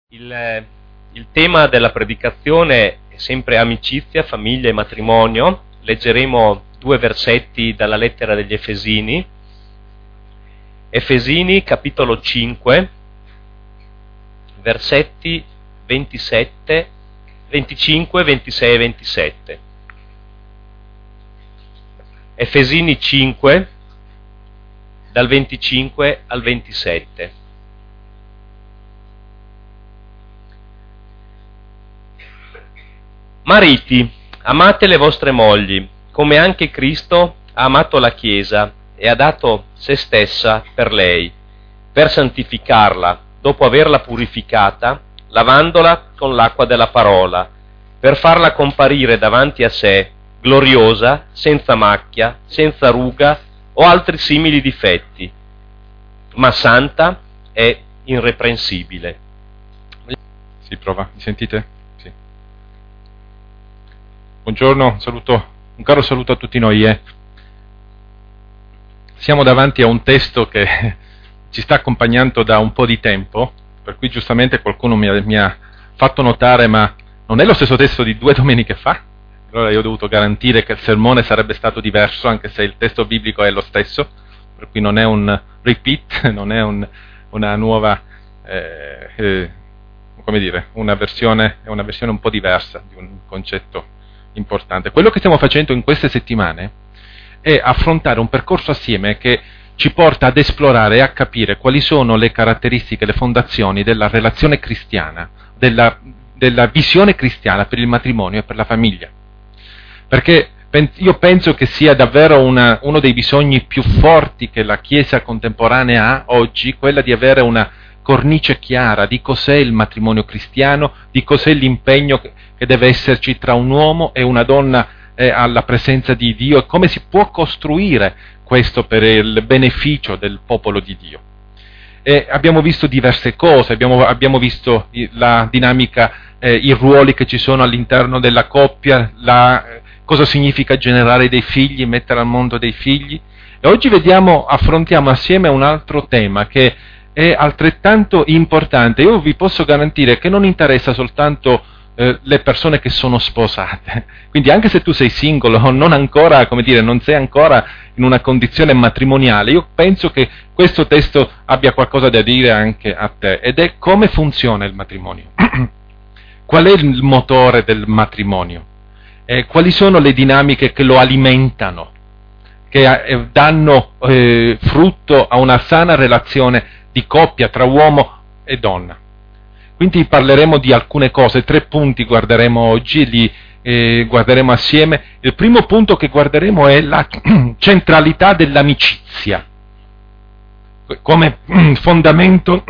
Il tema della predicazione è sempre amicizia, famiglia e matrimonio. Leggeremo 2 versetti dalla lettera degli Efesini. Efesini, capitolo 5, versetti 25, 26 e 27. Efesini 5, dal 25 al 27. Mariti, amate le vostre mogli, come anche Cristo ha amato la Chiesa e ha dato se stessa per lei, per santificarla, dopo averla purificata, lavandola con l'acqua della parola, per farla comparire davanti a sé, gloriosa, senza macchia, senza ruga o altri simili difetti, ma santa e irreprensibile. Si prova, mi sentite? Sì. Buongiorno, un caro saluto a tutti noi. Siamo davanti a un testo che ci sta accompagnando da un po' di tempo, per cui giustamente qualcuno mi ha fatto notare, ma non è lo stesso testo di 2 domeniche fa? Allora io ho dovuto garantire che il sermone sarebbe stato diverso, anche se il testo biblico è lo stesso, per cui non è un repeat, non è una nuova, una versione un po' diversa di un concetto importante. Quello che stiamo facendo in queste settimane è affrontare un percorso assieme che ci porta ad esplorare e a capire quali sono le caratteristiche, le fondazioni della relazione cristiana, della visione cristiana per il matrimonio e per la famiglia. Perché io penso che sia davvero uno dei bisogni più forti che la Chiesa contemporanea ha oggi, quella di avere una cornice chiara di cos'è il matrimonio cristiano, di cos'è l'impegno che deve esserci tra un uomo e una donna alla presenza di Dio e come si può costruire questo per il beneficio del popolo di Dio. Abbiamo visto diverse cose, abbiamo visto la dinamica, i ruoli che ci sono all'interno della coppia, cosa significa generare dei figli, mettere al mondo dei figli, e oggi affrontiamo assieme un altro tema che è altrettanto importante. Io vi posso garantire che non interessa soltanto le persone che sono sposate, quindi anche se tu sei single o non sei ancora in una condizione matrimoniale, io penso che questo testo abbia qualcosa da dire anche a te, ed è come funziona il matrimonio. Qual è il motore del matrimonio? Quali sono le dinamiche che lo alimentano, che danno frutto a una sana relazione di coppia tra uomo e donna. Quindi parleremo di alcune cose, 3 punti guarderemo oggi, li guarderemo assieme. Il primo punto che guarderemo è la centralità dell'amicizia, come fondamento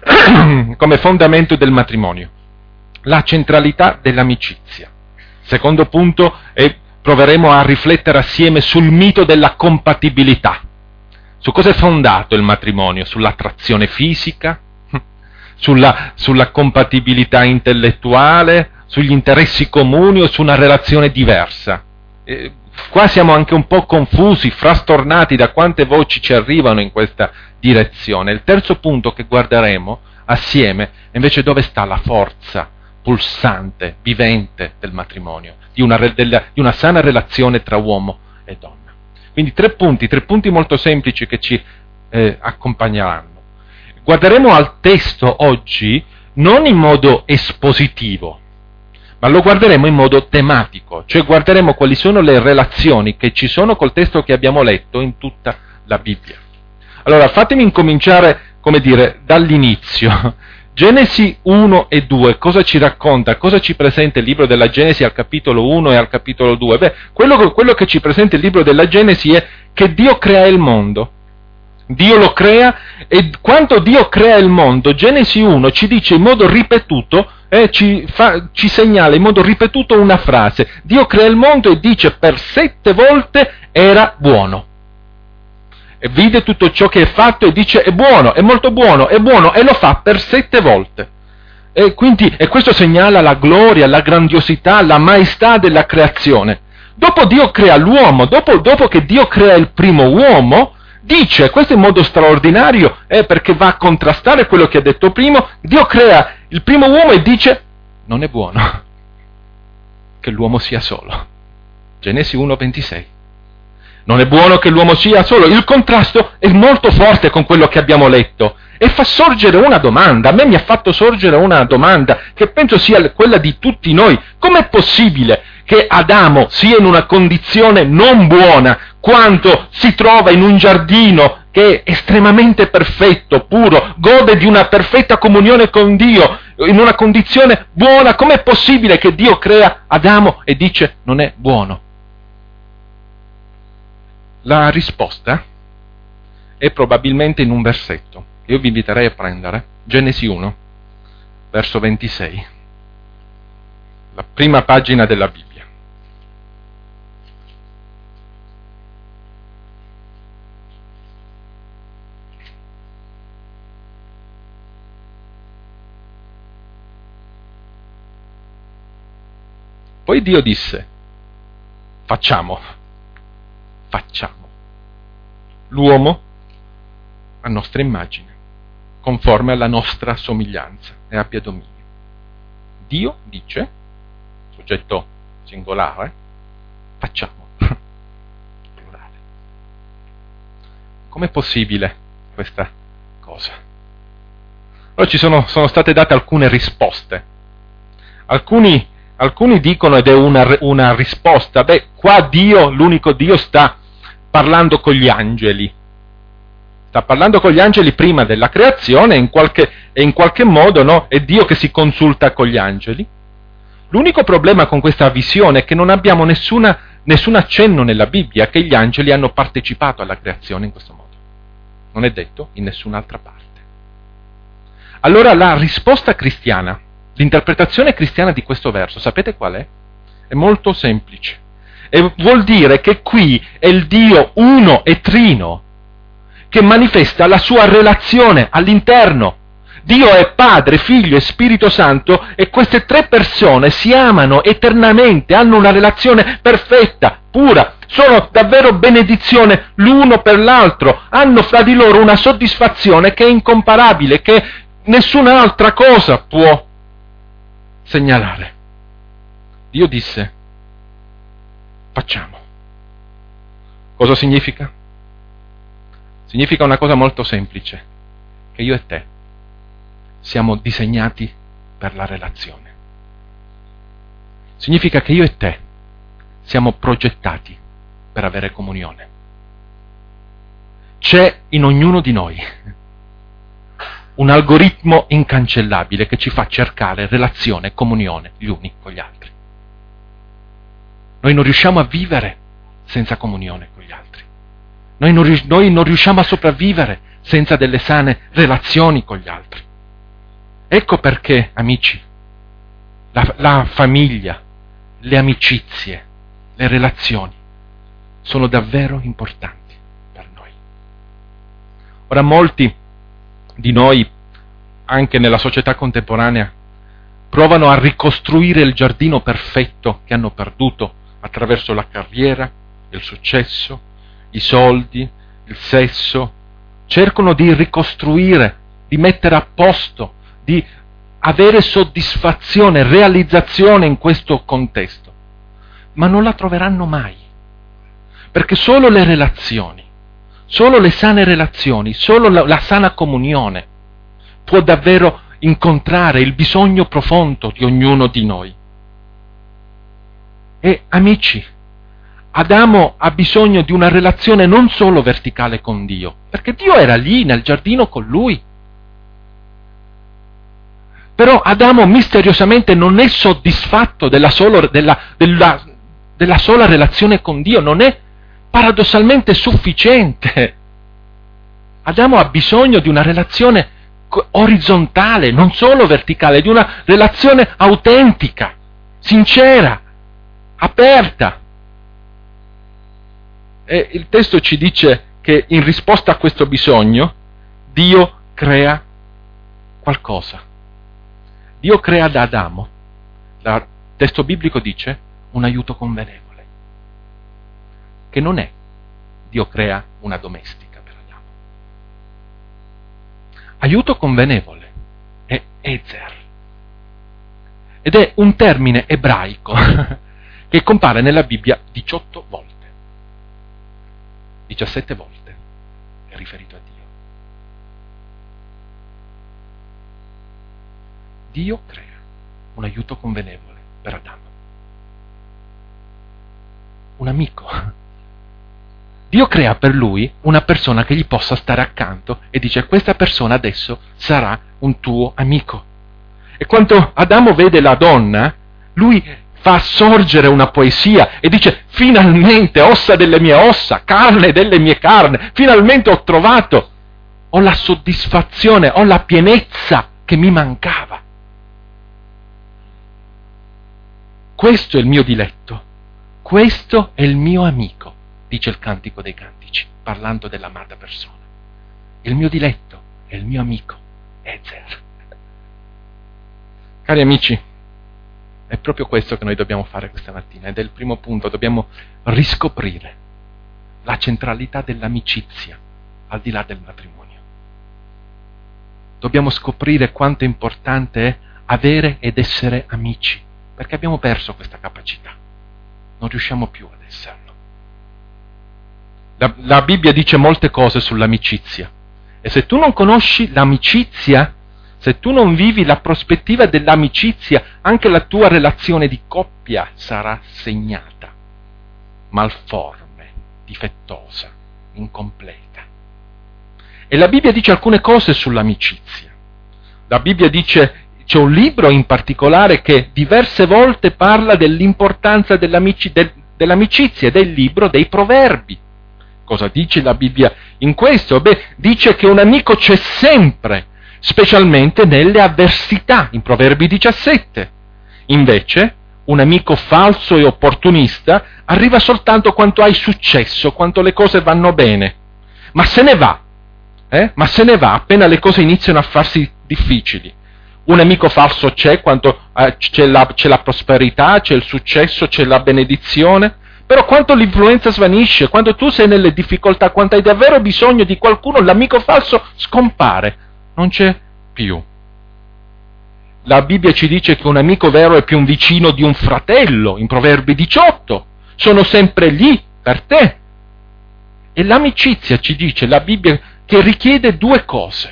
del matrimonio. La centralità dell'amicizia. Secondo punto, proveremo a riflettere assieme sul mito della compatibilità. Su cosa è fondato il matrimonio? Sull'attrazione fisica? Sulla compatibilità intellettuale? Sugli interessi comuni o su una relazione diversa? Qua siamo anche un po' confusi, frastornati da quante voci ci arrivano in questa direzione. Il terzo punto che guarderemo assieme è invece dove sta la forza pulsante, vivente del matrimonio, di una sana relazione tra uomo e donna. Quindi 3 punti molto semplici che ci accompagneranno. Guarderemo al testo oggi non in modo espositivo, ma lo guarderemo in modo tematico, cioè guarderemo quali sono le relazioni che ci sono col testo che abbiamo letto in tutta la Bibbia. Allora, fatemi incominciare, dall'inizio. Genesi 1 e 2, cosa ci racconta? Cosa ci presenta il libro della Genesi al capitolo 1 e al capitolo 2? Quello che ci presenta il libro della Genesi è che Dio crea il mondo. Dio lo crea, e quando Dio crea il mondo, Genesi 1 ci dice in modo ripetuto, ci segnala in modo ripetuto una frase. Dio crea il mondo e dice per 7 volte era buono. E vide tutto ciò che è fatto e dice è buono, è molto buono, è buono, e lo fa per 7 volte. E questo segnala la gloria, la grandiosità, la maestà della creazione. Dopo Dio crea l'uomo, dopo che Dio crea il primo uomo, dice, questo in modo straordinario, perché va a contrastare quello che ha detto prima, Dio crea il primo uomo e dice: non è buono che l'uomo sia solo. Genesi 1:26. Non è buono che l'uomo sia solo. Il contrasto è molto forte con quello che abbiamo letto e fa sorgere una domanda. A me mi ha fatto sorgere una domanda che penso sia quella di tutti noi. Com'è possibile che Adamo sia in una condizione non buona quando si trova in un giardino che è estremamente perfetto, puro, gode di una perfetta comunione con Dio, in una condizione buona? Com'è possibile che Dio crea Adamo e dice non è buono? La risposta è probabilmente in un versetto. Io vi inviterei a prendere Genesi 1, verso 26, la prima pagina della Bibbia. Poi Dio disse: facciamo l'uomo a nostra immagine, conforme alla nostra somiglianza, e abbia dominio. Dio dice, soggetto singolare, facciamo, plurale. Com'è possibile questa cosa? Allora ci sono state date alcune risposte. Alcuni dicono, ed è una risposta, qua Dio, l'unico Dio, sta parlando con gli angeli. Sta parlando con gli angeli prima della creazione e in qualche modo, no, è Dio che si consulta con gli angeli. L'unico problema con questa visione è che non abbiamo nessun accenno nella Bibbia che gli angeli hanno partecipato alla creazione in questo modo. Non è detto in nessun'altra parte. Allora la risposta cristiana, l'interpretazione cristiana di questo verso, sapete qual è? È molto semplice. E vuol dire che qui è il Dio uno e trino che manifesta la sua relazione all'interno. Dio è Padre, Figlio e Spirito Santo, e queste tre persone si amano eternamente, hanno una relazione perfetta, pura, sono davvero benedizione l'uno per l'altro, hanno fra di loro una soddisfazione che è incomparabile, che nessun'altra cosa può segnalare. Dio disse: facciamo. Cosa significa? Significa una cosa molto semplice, che io e te siamo disegnati per la relazione. Significa che io e te siamo progettati per avere comunione. C'è in ognuno di noi un algoritmo incancellabile che ci fa cercare relazione, comunione gli uni con gli altri. Noi non riusciamo a vivere senza comunione con gli altri. Noi non riusciamo a sopravvivere senza delle sane relazioni con gli altri. Ecco perché, amici, la famiglia, le amicizie, le relazioni sono davvero importanti per noi. Ora, molti di noi, anche nella società contemporanea, provano a ricostruire il giardino perfetto che hanno perduto attraverso la carriera, il successo, i soldi, il sesso. Cercano di ricostruire, di mettere a posto, di avere soddisfazione, realizzazione in questo contesto. Ma non la troveranno mai, perché solo le relazioni, solo le sane relazioni, solo la sana comunione può davvero incontrare il bisogno profondo di ognuno di noi. E amici, Adamo ha bisogno di una relazione non solo verticale con Dio, perché Dio era lì nel giardino con lui. Però Adamo misteriosamente non è soddisfatto della sola relazione con Dio, non è paradossalmente sufficiente. Adamo ha bisogno di una relazione orizzontale, non solo verticale, di una relazione autentica, sincera, aperta. E il testo ci dice che in risposta a questo bisogno Dio crea qualcosa. Dio crea da Adamo, il testo biblico dice, un aiuto convenevole, che non è Dio crea una domestica per Adamo. Aiuto convenevole è Ezer, ed è un termine ebraico che compare nella Bibbia 18 volte. 17 volte è riferito a Dio. Dio crea un aiuto convenevole per Adamo. Un amico. Dio crea per lui una persona che gli possa stare accanto e dice: questa persona adesso sarà un tuo amico. E quando Adamo vede la donna, lui fa sorgere una poesia e dice: finalmente, ossa delle mie ossa, carne delle mie carne, finalmente ho trovato, ho la soddisfazione, ho la pienezza che mi mancava. Questo è il mio diletto, questo è il mio amico, dice il Cantico dei Cantici, parlando dell'amata persona. Il mio diletto è il mio amico, Ezer. Cari amici, è proprio questo che noi dobbiamo fare questa mattina, ed è il primo punto: dobbiamo riscoprire la centralità dell'amicizia al di là del matrimonio. Dobbiamo scoprire quanto importante è avere ed essere amici, perché abbiamo perso questa capacità, non riusciamo più ad esserlo. La Bibbia dice molte cose sull'amicizia, e se tu non conosci l'amicizia, se tu non vivi la prospettiva dell'amicizia, anche la tua relazione di coppia sarà segnata, malforme, difettosa, incompleta. E la Bibbia dice alcune cose sull'amicizia. La Bibbia dice, c'è un libro in particolare che diverse volte parla dell'importanza dell'amicizia, del libro dei Proverbi. Cosa dice la Bibbia in questo? Dice che un amico c'è sempre, specialmente nelle avversità, in Proverbi 17. Invece, un amico falso e opportunista arriva soltanto quando hai successo, quando le cose vanno bene. Ma se ne va appena le cose iniziano a farsi difficili. Un amico falso c'è quando c'è la prosperità, c'è il successo, c'è la benedizione. Però quando l'influenza svanisce, quando tu sei nelle difficoltà, quando hai davvero bisogno di qualcuno, l'amico falso scompare, non c'è più. La Bibbia ci dice che un amico vero è più un vicino di un fratello, in Proverbi 18, sono sempre lì per te. E l'amicizia, ci dice la Bibbia, che richiede due cose,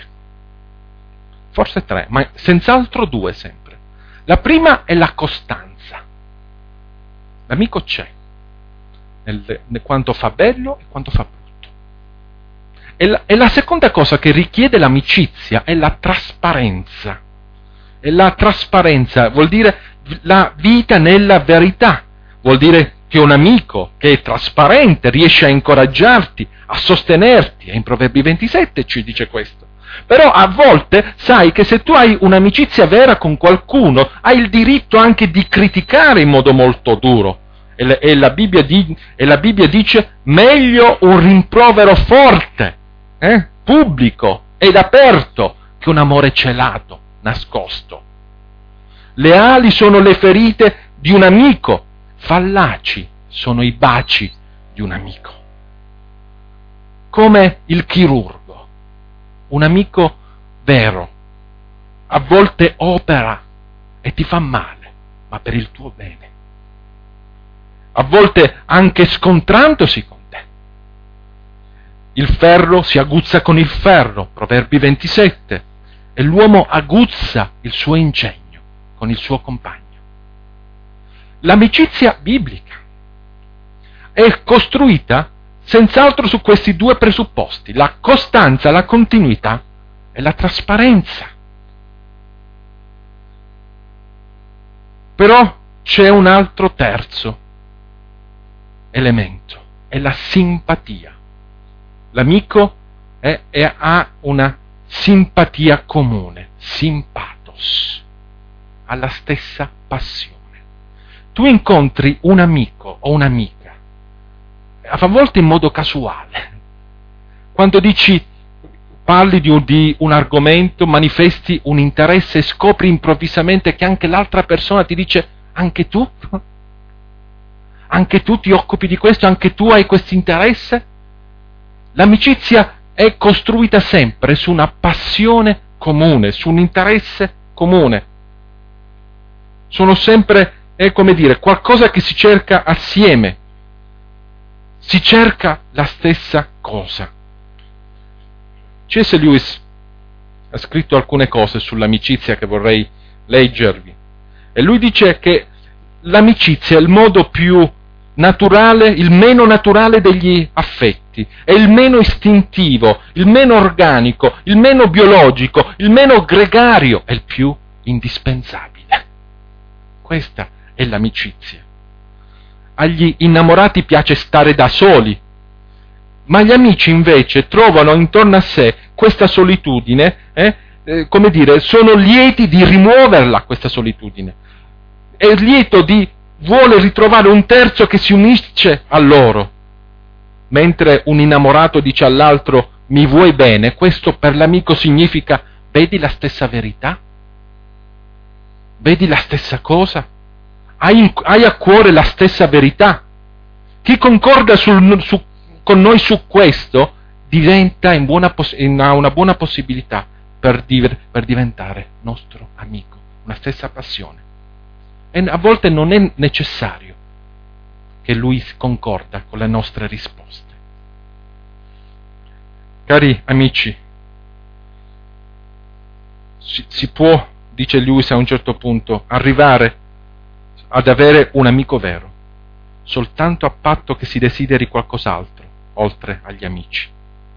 forse tre, ma senz'altro due sempre. La prima è la costanza. L'amico c'è, quanto fa bello e quanto fa brutto. E la seconda cosa che richiede l'amicizia è la trasparenza. E la trasparenza vuol dire la vita nella verità, vuol dire che un amico che è trasparente riesce a incoraggiarti, a sostenerti, e in Proverbi 27 ci dice questo. Però a volte sai che se tu hai un'amicizia vera con qualcuno, hai il diritto anche di criticare in modo molto duro. E la Bibbia dice: meglio un rimprovero forte, pubblico ed aperto, che un amore celato, nascosto. Leali sono le ferite di un amico, fallaci sono i baci di un amico. Come il chirurgo, un amico vero a volte opera e ti fa male, ma per il tuo bene. A volte anche scontrandosi con te. Il ferro si aguzza con il ferro, Proverbi 27, e l'uomo aguzza il suo ingegno con il suo compagno. L'amicizia biblica è costruita senz'altro su questi due presupposti: la costanza, la continuità e la trasparenza. Però c'è un altro terzo elemento, è la simpatia. L'amico ha una simpatia comune, simpatos, ha la stessa passione. Tu incontri un amico o un'amica, a volte in modo casuale, quando parli di un argomento, manifesti un interesse e scopri improvvisamente che anche l'altra persona ti dice: anche tu? Anche tu ti occupi di questo? Anche tu hai questo interesse? L'amicizia è costruita sempre su una passione comune, su un interesse comune. sono sempre, come dire, qualcosa che si cerca assieme. Si cerca la stessa cosa. C.S. Lewis ha scritto alcune cose sull'amicizia che vorrei leggervi. E lui dice che l'amicizia è il modo più naturale, il meno naturale degli affetti, è il meno istintivo, il meno organico, il meno biologico, il meno gregario, è il più indispensabile. Questa è l'amicizia. Agli innamorati piace stare da soli, ma gli amici invece trovano intorno a sé questa solitudine, come dire, sono lieti di rimuoverla questa solitudine, è lieto di vuole ritrovare un terzo che si unisce a loro. Mentre un innamorato dice all'altro mi vuoi bene, questo per l'amico significa vedi la stessa verità? Vedi la stessa cosa? Hai a cuore la stessa verità? Chi concorda con noi su questo diventa ha una buona possibilità per diventare nostro amico, una stessa passione. E a volte non è necessario che lui concorda con le nostre risposte. Cari amici, si può, dice Lewis a un certo punto, arrivare ad avere un amico vero soltanto a patto che si desideri qualcos'altro oltre agli amici.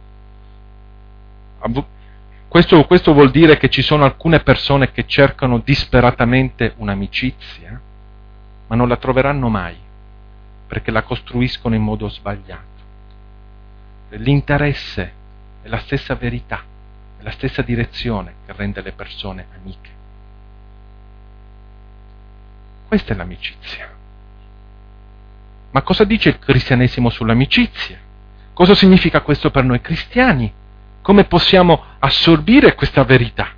Questo vuol dire che ci sono alcune persone che cercano disperatamente un'amicizia, ma non la troveranno mai, perché la costruiscono in modo sbagliato. L'interesse è la stessa verità, è la stessa direzione che rende le persone amiche. Questa è l'amicizia. Ma cosa dice il cristianesimo sull'amicizia? Cosa significa questo per noi cristiani? Come possiamo assorbire questa verità?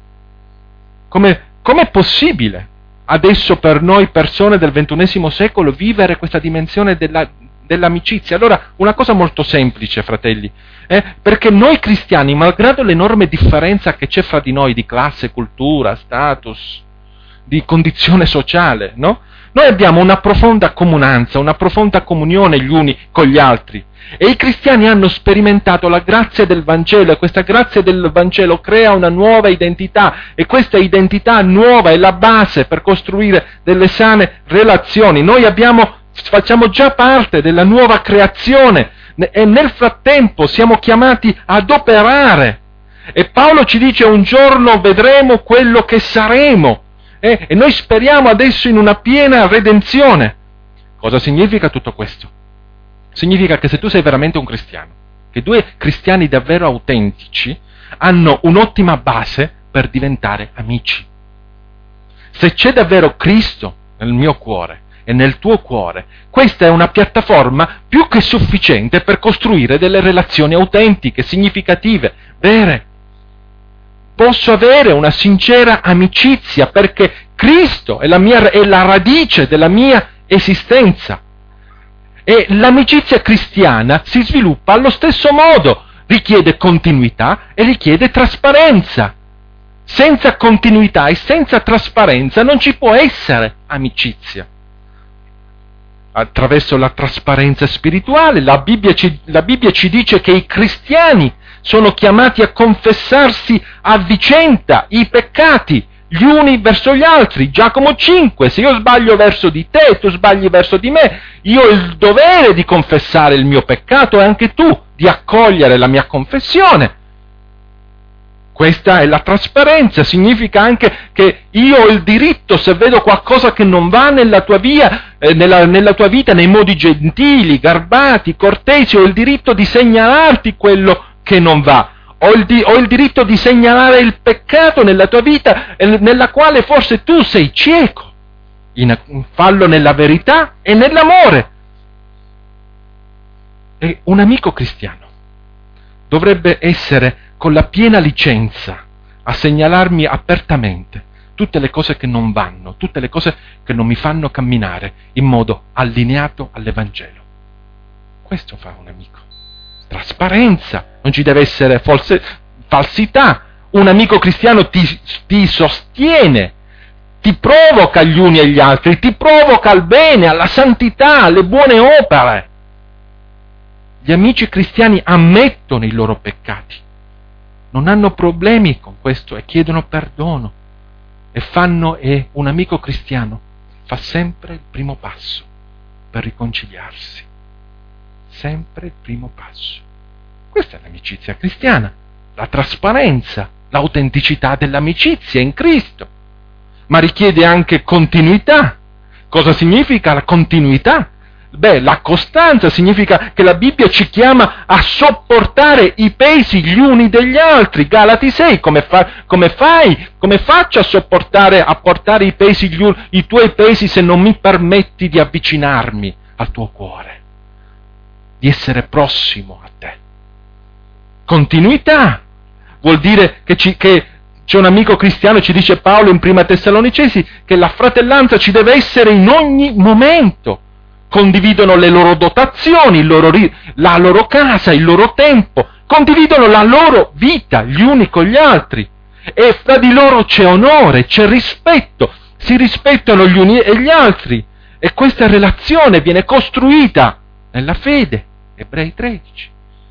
Com'è possibile adesso per noi persone del XXI secolo vivere questa dimensione dell'amicizia? Allora, una cosa molto semplice, fratelli, perché noi cristiani, malgrado l'enorme differenza che c'è fra di noi di classe, cultura, status, di condizione sociale, no? Noi abbiamo una profonda comunanza, una profonda comunione gli uni con gli altri. E i cristiani hanno sperimentato la grazia del Vangelo, e questa grazia del Vangelo crea una nuova identità, e questa identità nuova è la base per costruire delle sane relazioni. Noi facciamo già parte della nuova creazione, e nel frattempo siamo chiamati ad operare. E Paolo ci dice un giorno vedremo quello che saremo. E noi speriamo adesso in una piena redenzione. Cosa significa tutto questo? Significa che se tu sei veramente un cristiano, che due cristiani davvero autentici hanno un'ottima base per diventare amici. Se c'è davvero Cristo nel mio cuore e nel tuo cuore, questa è una piattaforma più che sufficiente per costruire delle relazioni autentiche, significative, vere. Posso avere una sincera amicizia perché Cristo è la radice della mia esistenza. E l'amicizia cristiana si sviluppa allo stesso modo, richiede continuità e richiede trasparenza. Senza continuità e senza trasparenza non ci può essere amicizia. Attraverso la trasparenza spirituale, la Bibbia ci dice che i cristiani sono chiamati a confessarsi a vicenda i peccati gli uni verso gli altri. Giacomo 5, se io sbaglio verso di te, tu sbagli verso di me, io ho il dovere di confessare il mio peccato e anche tu di accogliere la mia confessione. Questa è la trasparenza, significa anche che io ho il diritto, se vedo qualcosa che non va nella tua nella tua vita, nei modi gentili, garbati, cortesi, ho il diritto di segnalarti quello che non va. Ho il diritto di segnalare il peccato nella tua vita, nella quale forse tu sei cieco. Fallo nella verità e nell'amore. E un amico cristiano dovrebbe essere con la piena licenza a segnalarmi apertamente tutte le cose che non vanno, tutte le cose che non mi fanno camminare in modo allineato all'Evangelo. Questo fa un amico. Trasparenza, non ci deve essere falsità. Un amico cristiano ti sostiene, ti provoca gli uni e gli altri, ti provoca al bene, alla santità, alle buone opere. Gli amici cristiani ammettono i loro peccati, non hanno problemi con questo e chiedono perdono e un amico cristiano fa sempre il primo passo per riconciliarsi, sempre il primo passo. Questa è l'amicizia cristiana, la trasparenza, l'autenticità dell'amicizia in Cristo, ma richiede anche continuità. Cosa significa la continuità? La costanza significa che la Bibbia ci chiama a sopportare i pesi gli uni degli altri. Galati 6, come faccio a portare i pesi i tuoi pesi se non mi permetti di avvicinarmi al tuo cuore, di essere prossimo a te? Continuità vuol dire che c'è un amico cristiano, ci dice Paolo in Prima Tessalonicesi, che la fratellanza ci deve essere in ogni momento. Condividono le loro dotazioni, la loro casa, il loro tempo, condividono la loro vita gli uni con gli altri, e fra di loro c'è onore, c'è rispetto, si rispettano gli uni e gli altri, e questa relazione viene costruita nella fede. Ebrei 13.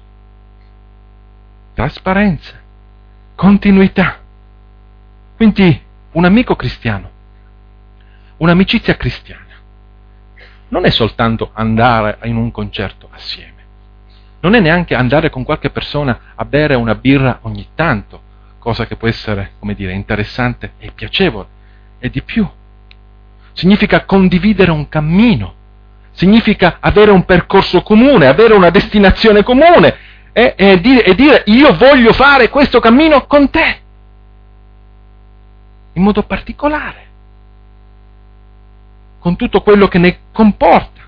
Trasparenza, continuità. Quindi un amico cristiano, un'amicizia cristiana, non è soltanto andare in un concerto assieme, non è neanche andare con qualche persona a bere una birra ogni tanto, cosa che può essere, interessante e piacevole, è di più. Significa condividere un cammino, significa avere un percorso comune, avere una destinazione comune e dire io voglio fare questo cammino con te, in modo particolare, con tutto quello che ne comporta.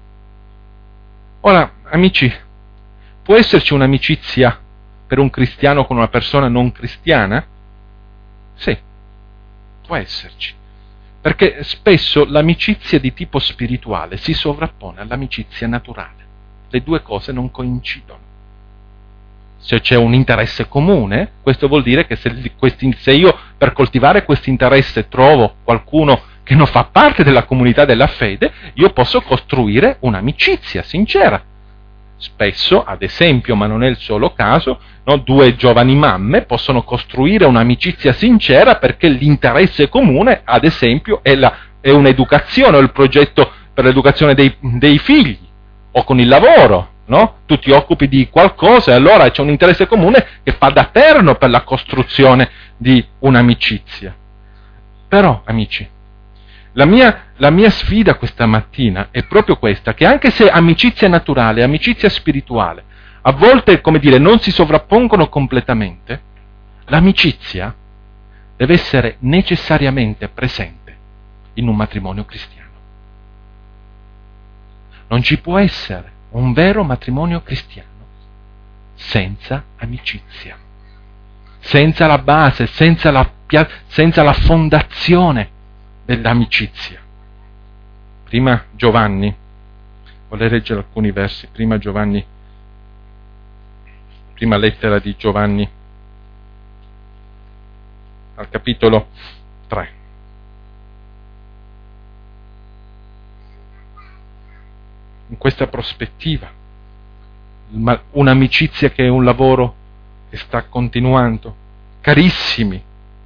Ora, amici, può esserci un'amicizia per un cristiano con una persona non cristiana? Sì, può esserci, perché spesso l'amicizia di tipo spirituale si sovrappone all'amicizia naturale. Le due cose non coincidono. Se c'è un interesse comune, questo vuol dire che se io per coltivare questo interesse trovo qualcuno che non fa parte della comunità della fede, io posso costruire un'amicizia sincera. Spesso, ad esempio, ma non è il solo caso, due giovani mamme possono costruire un'amicizia sincera perché l'interesse comune, ad esempio, è un'educazione, o il progetto per l'educazione dei figli, o con il lavoro, no? Tu ti occupi di qualcosa e allora c'è un interesse comune che fa da perno per la costruzione di un'amicizia. Però, amici, la mia sfida questa mattina è proprio questa, che anche se amicizia naturale e amicizia spirituale a volte, non si sovrappongono completamente, l'amicizia deve essere necessariamente presente in un matrimonio cristiano. Non ci può essere un vero matrimonio cristiano senza amicizia, senza la base, senza la fondazione dell'amicizia. Prima Giovanni, vorrei leggere alcuni versi, prima lettera di Giovanni, al capitolo 3. In questa prospettiva, un'amicizia che è un lavoro che sta continuando. Carissimi,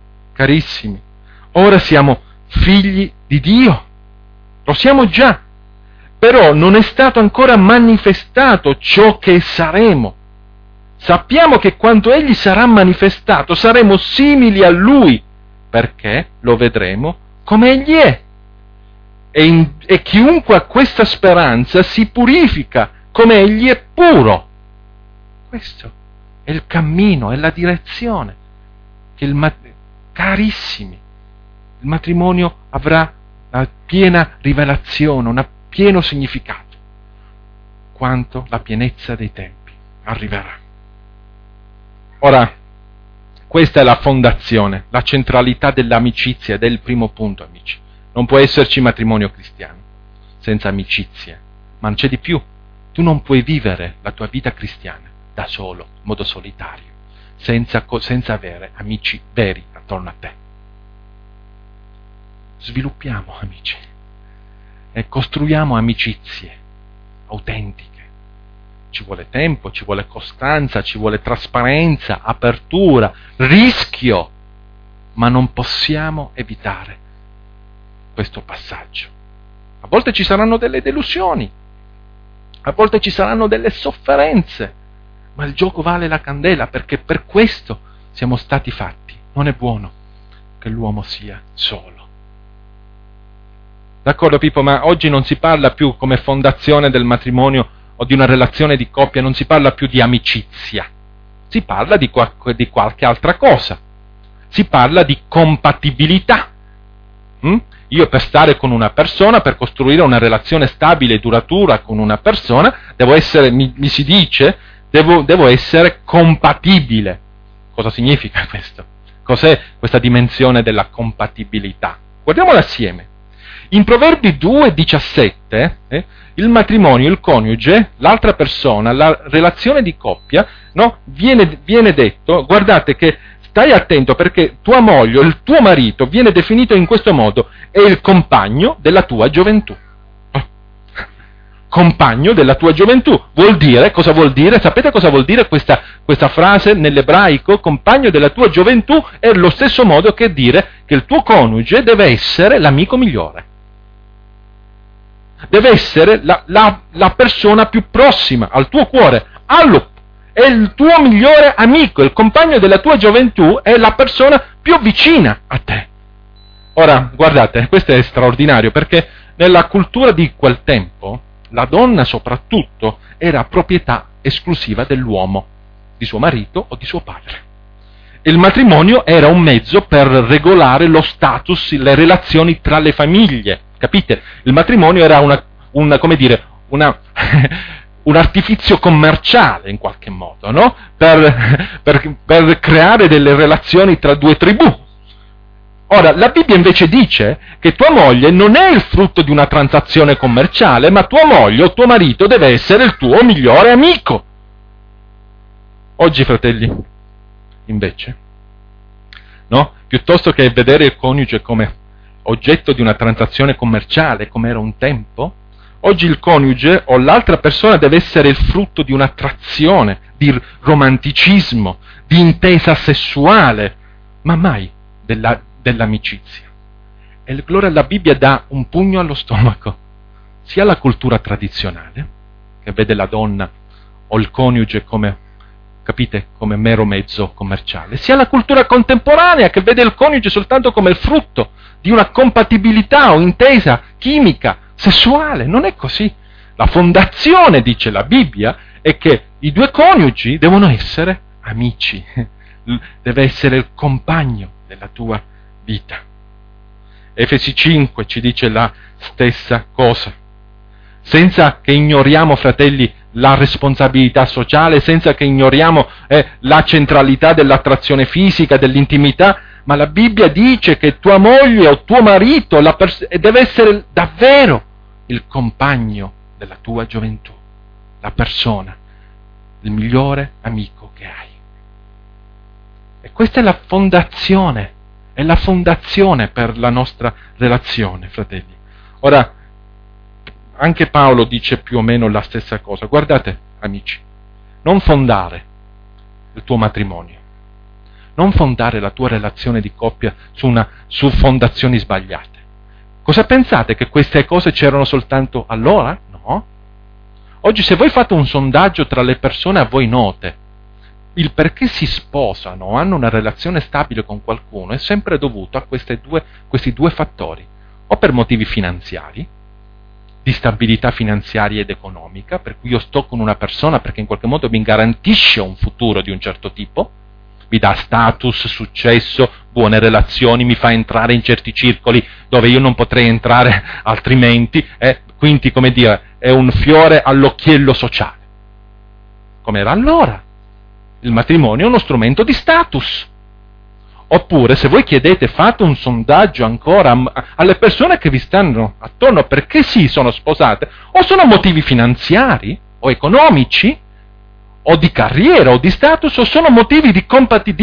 ora siamo figli di Dio, lo siamo già, però non è stato ancora manifestato ciò che saremo. Sappiamo che quando Egli sarà manifestato saremo simili a Lui, perché lo vedremo come Egli è. E chiunque ha questa speranza si purifica come Egli è puro. Questo è il cammino, è la direzione che carissimi, il matrimonio avrà la piena rivelazione, un pieno significato, quanto la pienezza dei tempi arriverà. Ora, questa è la fondazione, la centralità dell'amicizia, ed è il primo punto, amici. Non può esserci matrimonio cristiano senza amicizia, ma non c'è di più. Tu non puoi vivere la tua vita cristiana da solo, in modo solitario, senza avere amici veri attorno a te. sviluppiamo, amici, e costruiamo amicizie autentiche. Ci vuole tempo, ci vuole costanza, ci vuole trasparenza, apertura, rischio, ma non possiamo evitare questo passaggio. A volte ci saranno delle delusioni, a volte ci saranno delle sofferenze, ma il gioco vale la candela, perché per questo siamo stati fatti. Non è buono che l'uomo sia solo. D'accordo, Pippo, ma oggi non si parla più come fondazione del matrimonio o di una relazione di coppia, non si parla più di amicizia, si parla di qualche altra cosa, si parla di compatibilità. Io per stare con una persona, per costruire una relazione stabile e duratura con una persona, devo essere, mi si dice, devo essere compatibile. Cosa significa questo? Cos'è questa dimensione della compatibilità? Guardiamola assieme. In Proverbi 2,17, il matrimonio, il coniuge, l'altra persona, la relazione di coppia, no, viene detto, guardate che stai attento perché tua moglie, il tuo marito, viene definito in questo modo, è il compagno della tua gioventù. Compagno della tua gioventù. Vuol dire, cosa vuol dire? Sapete cosa vuol dire questa frase nell'ebraico? Compagno della tua gioventù è lo stesso modo che dire che il tuo coniuge deve essere l'amico migliore. Deve essere la persona più prossima al tuo cuore, è il tuo migliore amico, il compagno della tua gioventù è la persona più vicina a te. Ora, guardate, questo è straordinario, perché nella cultura di quel tempo, la donna soprattutto era proprietà esclusiva dell'uomo, di suo marito o di suo padre. Il matrimonio era un mezzo per regolare lo status, le relazioni tra le famiglie. Capite? Il matrimonio era un artifizio commerciale in qualche modo, no? Per creare delle relazioni tra due tribù. Ora, la Bibbia invece dice che tua moglie non è il frutto di una transazione commerciale, ma tua moglie o tuo marito deve essere il tuo migliore amico. Oggi, fratelli, invece, no? Piuttosto che vedere il coniuge come oggetto di una transazione commerciale, come era un tempo, oggi il coniuge o l'altra persona deve essere il frutto di un'attrazione, di romanticismo, di intesa sessuale, ma mai dell'amicizia. E allora la Bibbia dà un pugno allo stomaco, sia alla cultura tradizionale, che vede la donna o il coniuge come, capite, come mero mezzo commerciale, sia alla cultura contemporanea, che vede il coniuge soltanto come il frutto di una compatibilità o intesa chimica, sessuale. Non è così. La fondazione, dice la Bibbia, è che i due coniugi devono essere amici, deve essere il compagno della tua vita. Efesi 5 ci dice la stessa cosa. Senza che ignoriamo, fratelli, la responsabilità sociale, senza che ignoriamo la centralità dell'attrazione fisica, dell'intimità, ma la Bibbia dice che tua moglie o tuo marito deve essere davvero il compagno della tua gioventù, la persona, il migliore amico che hai. E questa è la fondazione per la nostra relazione, fratelli. Ora, anche Paolo dice più o meno la stessa cosa. Guardate, amici, non fondare il tuo matrimonio, non fondare la tua relazione di coppia su fondazioni sbagliate. Cosa pensate, che queste cose c'erano soltanto allora? No. Oggi, se voi fate un sondaggio tra le persone a voi note, il perché si sposano o hanno una relazione stabile con qualcuno è sempre dovuto a questi due fattori, o per motivi finanziari, di stabilità finanziaria ed economica, per cui io sto con una persona perché in qualche modo mi garantisce un futuro di un certo tipo, mi dà status, successo, buone relazioni, mi fa entrare in certi circoli dove io non potrei entrare altrimenti, quindi, come dire, è un fiore all'occhiello sociale. Come era allora? Il matrimonio è uno strumento di status. Oppure, se voi chiedete, fate un sondaggio ancora alle persone che vi stanno attorno perché si sono sposate, o sono motivi finanziari o economici, o di carriera o di status, o sono motivi di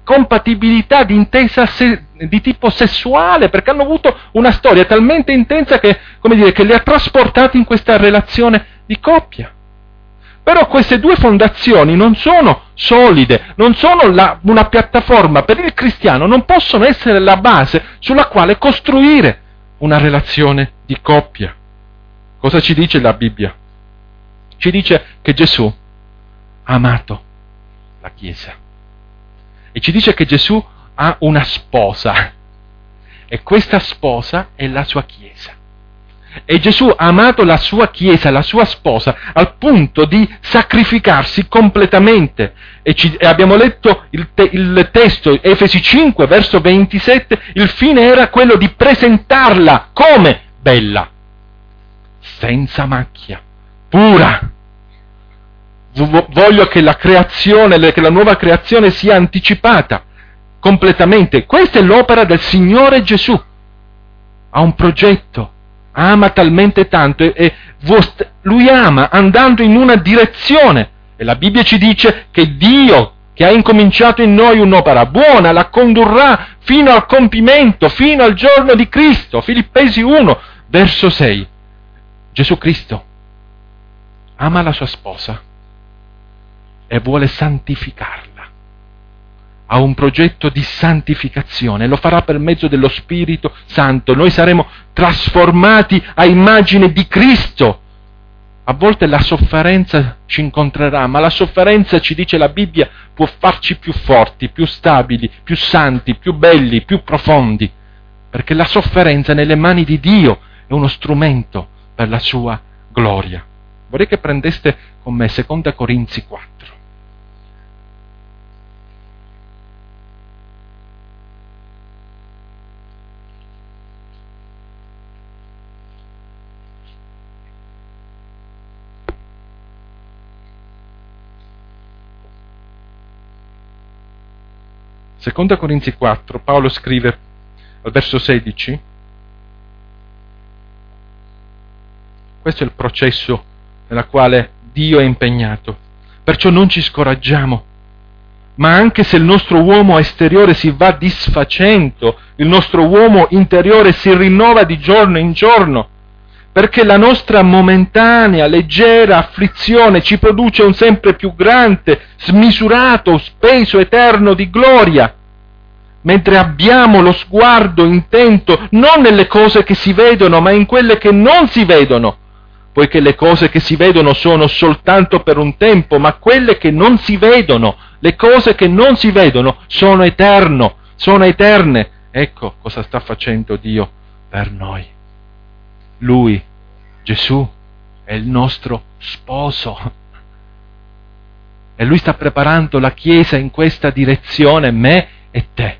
compatibilità di intesa di tipo sessuale, perché hanno avuto una storia talmente intensa che, come dire, che li ha trasportati in questa relazione di coppia. Però queste due fondazioni non sono solide, non sono una piattaforma per il cristiano, non possono essere la base sulla quale costruire una relazione di coppia. Cosa ci dice la Bibbia? Ci dice che Gesù ha amato la Chiesa e ci dice che Gesù ha una sposa e questa sposa è la sua Chiesa. E Gesù ha amato la sua Chiesa, la sua sposa, al punto di sacrificarsi completamente. E abbiamo letto il testo, Efesi 5, verso 27, il fine era quello di presentarla come bella, senza macchia, pura. Voglio che la creazione, che la nuova creazione sia anticipata completamente. Questa è l'opera del Signore Gesù. Ha un progetto. Ama talmente tanto e lui ama andando in una direzione e la Bibbia ci dice che Dio che ha incominciato in noi un'opera buona la condurrà fino al compimento, fino al giorno di Cristo. Filippesi 1 verso 6. Gesù Cristo ama la sua sposa e vuole santificarla. Ha un progetto di santificazione, lo farà per mezzo dello Spirito Santo. Noi saremo trasformati a immagine di Cristo. A volte la sofferenza ci incontrerà, ma la sofferenza, ci dice la Bibbia, può farci più forti, più stabili, più santi, più belli, più profondi, perché la sofferenza nelle mani di Dio è uno strumento per la sua gloria. Vorrei che prendeste con me 2 Corinzi 4. Seconda Corinzi 4, Paolo scrive al verso 16, questo è il processo nel quale Dio è impegnato, perciò non ci scoraggiamo, ma anche se il nostro uomo esteriore si va disfacendo, il nostro uomo interiore si rinnova di giorno in giorno, perché la nostra momentanea, leggera afflizione ci produce un sempre più grande, smisurato, speso, eterno di gloria, mentre abbiamo lo sguardo intento non nelle cose che si vedono, ma in quelle che non si vedono, poiché le cose che si vedono sono soltanto per un tempo, ma quelle che non si vedono, le cose che non si vedono sono eterne. Ecco cosa sta facendo Dio per noi. Lui, Gesù, è il nostro sposo. E Lui sta preparando la Chiesa in questa direzione, me e te.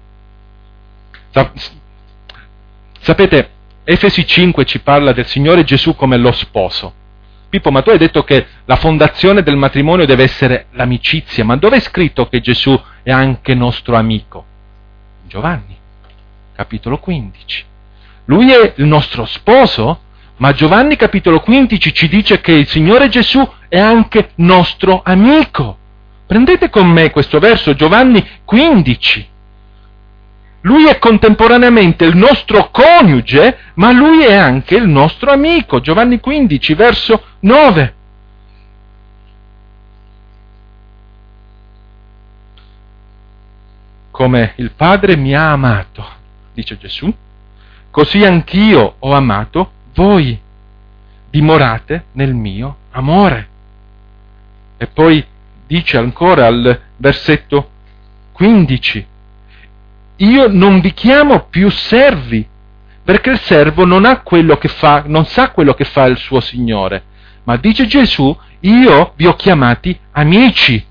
Sapete, Efesi 5 ci parla del Signore Gesù come lo sposo. Pippo, ma tu hai detto che la fondazione del matrimonio deve essere l'amicizia, ma dove è scritto che Gesù è anche nostro amico? Giovanni, capitolo 15. Lui è il nostro sposo, ma Giovanni capitolo 15 ci dice che il Signore Gesù è anche nostro amico. Prendete con me questo verso, Giovanni 15. Lui è contemporaneamente il nostro coniuge, ma lui è anche il nostro amico. Giovanni 15, verso 9. Come il Padre mi ha amato, dice Gesù, così anch'io ho amato voi. Dimorate nel mio amore. E poi dice ancora al versetto 15, io non vi chiamo più servi, perché il servo non sa quello che fa il suo Signore, ma dice Gesù, io vi ho chiamati amici.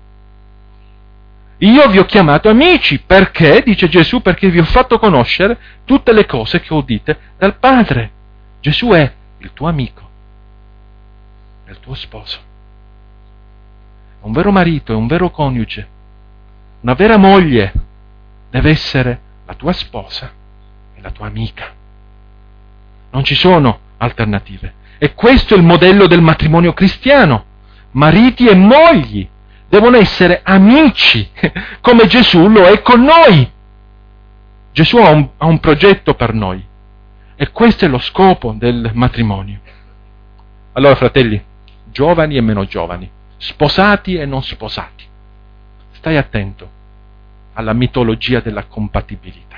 Io vi ho chiamato amici, perché, dice Gesù, perché vi ho fatto conoscere tutte le cose che udite dal Padre. Gesù è il tuo amico, è il tuo sposo. È un vero marito, è un vero coniuge, una vera moglie deve essere la tua sposa e la tua amica. Non ci sono alternative. E questo è il modello del matrimonio cristiano. Mariti e mogli devono essere amici, come Gesù lo è con noi. Gesù ha un progetto per noi e questo è lo scopo del matrimonio. Allora, fratelli, giovani e meno giovani, sposati e non sposati, stai attento alla mitologia della compatibilità.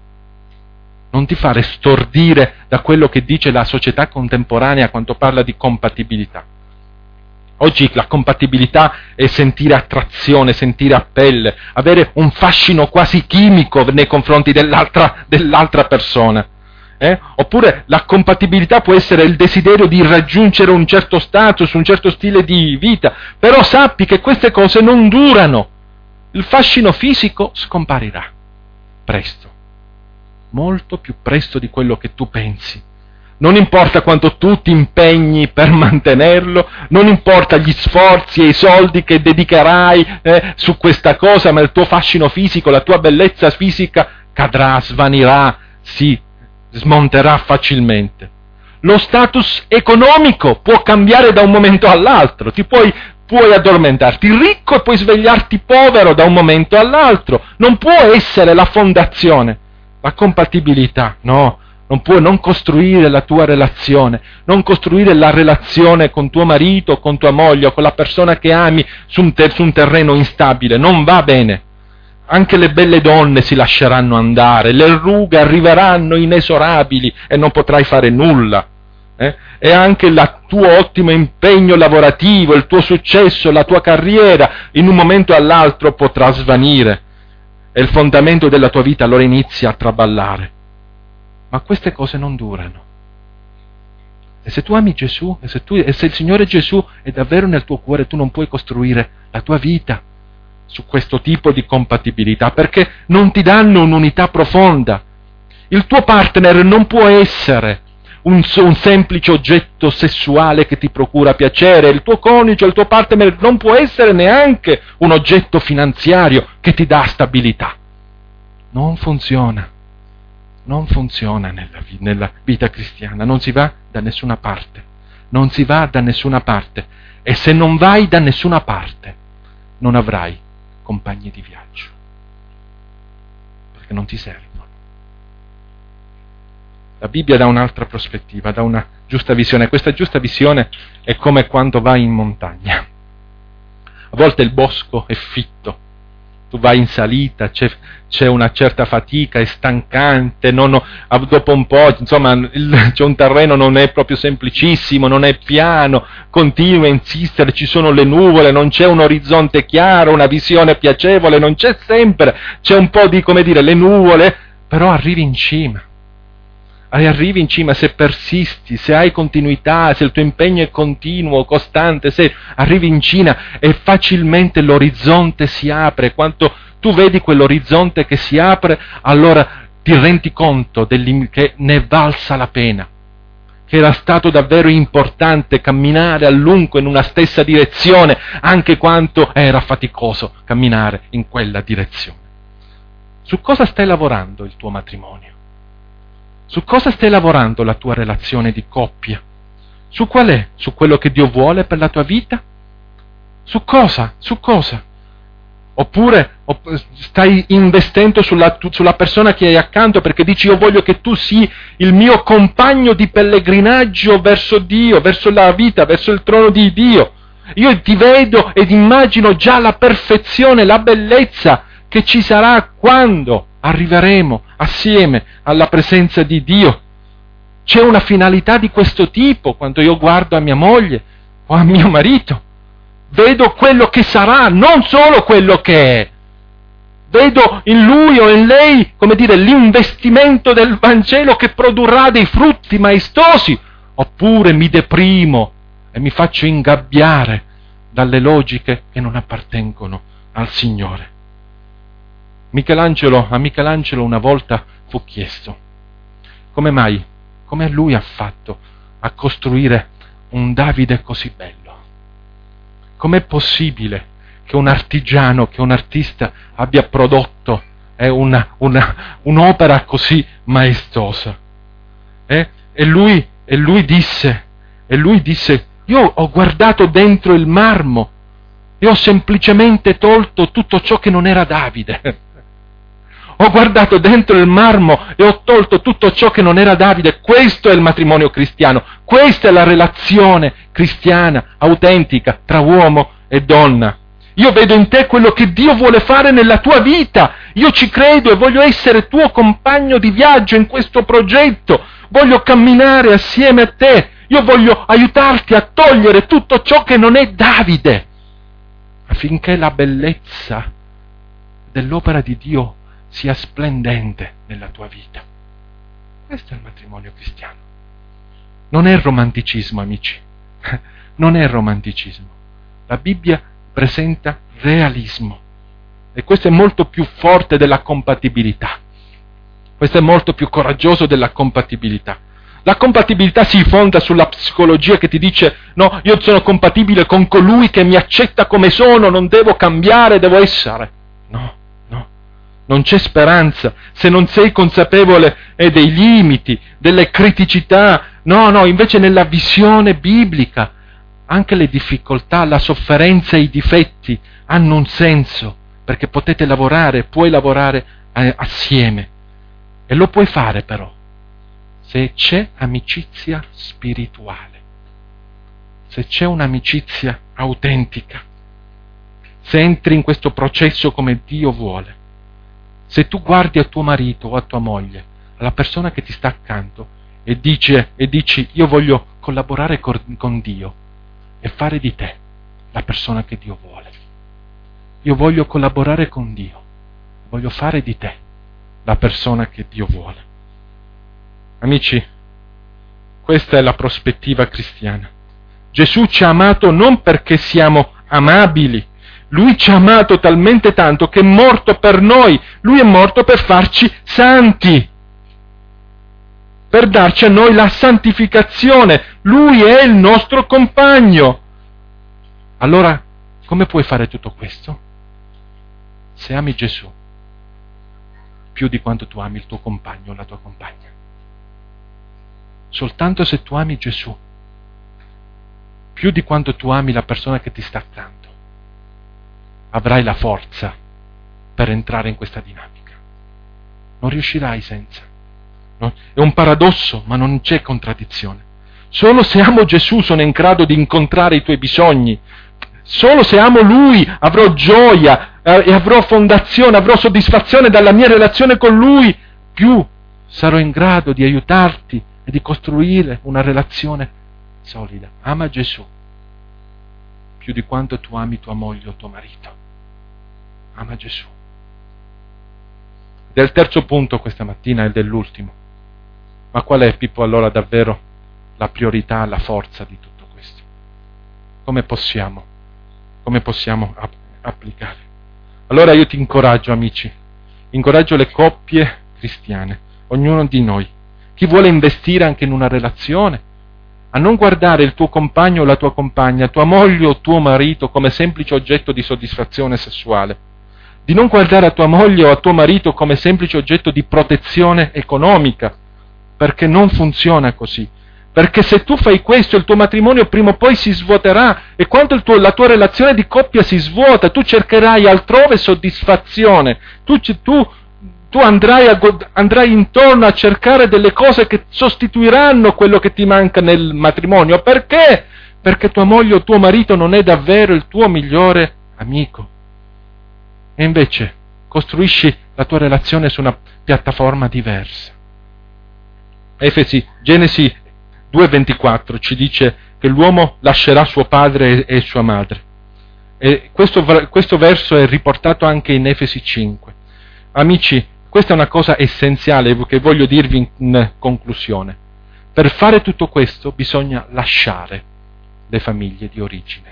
Non ti fare stordire da quello che dice la società contemporanea quando parla di compatibilità. Oggi la compatibilità è sentire attrazione, sentire a pelle, avere un fascino quasi chimico nei confronti dell'altra persona. Oppure la compatibilità può essere il desiderio di raggiungere un certo status, un certo stile di vita, però sappi che queste cose non durano. Il fascino fisico scomparirà presto, molto più presto di quello che tu pensi. Non importa quanto tu ti impegni per mantenerlo, non importa gli sforzi e i soldi che dedicherai su questa cosa, ma il tuo fascino fisico, la tua bellezza fisica cadrà, svanirà, si smonterà facilmente. Lo status economico può cambiare da un momento all'altro, puoi addormentarti ricco e puoi svegliarti povero da un momento all'altro, non può essere la fondazione. La compatibilità, no. Non costruire la tua relazione, non costruire la relazione con tuo marito, con tua moglie o con la persona che ami su un terreno instabile, non va bene. Anche le belle donne si lasceranno andare, le rughe arriveranno inesorabili e non potrai fare nulla. E anche il tuo ottimo impegno lavorativo, il tuo successo, la tua carriera, in un momento o all'altro potrà svanire e il fondamento della tua vita allora inizia a traballare. Ma queste cose non durano. E se tu ami Gesù, e se il Signore Gesù è davvero nel tuo cuore, tu non puoi costruire la tua vita su questo tipo di compatibilità, perché non ti danno un'unità profonda. Il tuo partner non può essere un semplice oggetto sessuale che ti procura piacere, il tuo coniuge, il tuo partner non può essere neanche un oggetto finanziario che ti dà stabilità. Non funziona nella vita cristiana, non si va da nessuna parte, e se non vai da nessuna parte non avrai compagni di viaggio, perché non ti servono. La Bibbia dà un'altra prospettiva, dà una giusta visione. Questa giusta visione è come quando vai in montagna. A volte il bosco è fitto, tu vai in salita, c'è una certa fatica, è stancante, dopo un po', insomma, c'è un terreno, non è proprio semplicissimo, non è piano, continua a insistere, ci sono le nuvole, non c'è un orizzonte chiaro, una visione piacevole, non c'è sempre, c'è un po' di, le nuvole, però arrivi in cima, se persisti, se hai continuità, se il tuo impegno è continuo, costante, se arrivi in cima e facilmente l'orizzonte si apre. Quando tu vedi quell'orizzonte che si apre, allora ti rendi conto che ne valsa la pena, che era stato davvero importante camminare a lungo in una stessa direzione, anche quanto era faticoso camminare in quella direzione. Su cosa stai lavorando il tuo matrimonio? Su cosa stai lavorando la tua relazione di coppia? Su qual è? Su quello che Dio vuole per la tua vita? Su cosa? Oppure stai investendo sulla persona che hai accanto perché dici io voglio che tu sii il mio compagno di pellegrinaggio verso Dio, verso la vita, verso il trono di Dio. Io ti vedo ed immagino già la perfezione, la bellezza che ci sarà quando arriveremo assieme alla presenza di Dio. C'è una finalità di questo tipo quando io guardo a mia moglie o a mio marito. Vedo quello che sarà, non solo quello che è. Vedo in lui o in lei, l'investimento del Vangelo che produrrà dei frutti maestosi. Oppure mi deprimo e mi faccio ingabbiare dalle logiche che non appartengono al Signore. A Michelangelo una volta fu chiesto come mai, come lui ha fatto a costruire un Davide così bello. Com'è possibile che un artigiano, che un artista abbia prodotto un'opera così maestosa? E lui disse, io ho guardato dentro il marmo e ho semplicemente tolto tutto ciò che non era Davide. Ho guardato dentro il marmo e ho tolto tutto ciò che non era Davide. Questo è il matrimonio cristiano, questa è la relazione cristiana, autentica, tra uomo e donna. Io vedo in te quello che Dio vuole fare nella tua vita. Io ci credo e voglio essere tuo compagno di viaggio in questo progetto. Voglio camminare assieme a te. Io voglio aiutarti a togliere tutto ciò che non è Davide, affinché la bellezza dell'opera di Dio sia splendente nella tua vita. Questo è il matrimonio cristiano. Non è romanticismo, amici. Non è romanticismo. La Bibbia presenta realismo. E questo è molto più forte della compatibilità. Questo è molto più coraggioso della compatibilità. La compatibilità si fonda sulla psicologia che ti dice: no, io sono compatibile con colui che mi accetta come sono, non devo cambiare, devo essere. No, non c'è speranza se non sei consapevole dei limiti, delle criticità. No, invece nella visione biblica anche le difficoltà, la sofferenza e i difetti hanno un senso, perché puoi lavorare assieme. E lo puoi fare però se c'è amicizia spirituale, se c'è un'amicizia autentica, se entri in questo processo come Dio vuole. Se tu guardi a tuo marito o a tua moglie, alla persona che ti sta accanto, e dici io voglio collaborare con Dio e fare di te la persona che Dio vuole. Io voglio collaborare con Dio, voglio fare di te la persona che Dio vuole. Amici, questa è la prospettiva cristiana. Gesù ci ha amato non perché siamo amabili, Lui ci ha amato talmente tanto che è morto per noi. Lui è morto per farci santi, per darci a noi la santificazione. Lui è il nostro compagno. Allora, come puoi fare tutto questo? Se ami Gesù più di quanto tu ami il tuo compagno o la tua compagna. Soltanto se tu ami Gesù più di quanto tu ami la persona che ti sta accanto, avrai la forza per entrare in questa dinamica. Non riuscirai senza. No? È un paradosso, ma non c'è contraddizione. Solo se amo Gesù sono in grado di incontrare i tuoi bisogni. Solo se amo Lui avrò gioia e avrò fondazione, avrò soddisfazione dalla mia relazione con Lui. Più sarò in grado di aiutarti e di costruire una relazione solida. Ama Gesù più di quanto tu ami tua moglie o tuo marito. Ama Gesù. Ed è il terzo punto questa mattina, ed è l'ultimo. Ma qual è, Pippo, allora davvero la priorità, la forza di tutto questo? Come possiamo applicare? Allora io ti incoraggio, amici, incoraggio le coppie cristiane, ognuno di noi, chi vuole investire anche in una relazione, a non guardare il tuo compagno o la tua compagna, tua moglie o tuo marito come semplice oggetto di soddisfazione sessuale, di non guardare a tua moglie o a tuo marito come semplice oggetto di protezione economica, perché non funziona così. Perché se tu fai questo, il tuo matrimonio prima o poi si svuoterà, e quando la tua relazione di coppia si svuota, tu cercherai altrove soddisfazione, tu andrai intorno a cercare delle cose che sostituiranno quello che ti manca nel matrimonio. Perché? Perché tua moglie o tuo marito non è davvero il tuo migliore amico. E invece costruisci la tua relazione su una piattaforma diversa. Genesi 2,24 ci dice che l'uomo lascerà suo padre e sua madre. E questo verso è riportato anche in Efesi 5. Amici, questa è una cosa essenziale che voglio dirvi in conclusione. Per fare tutto questo bisogna lasciare le famiglie di origine.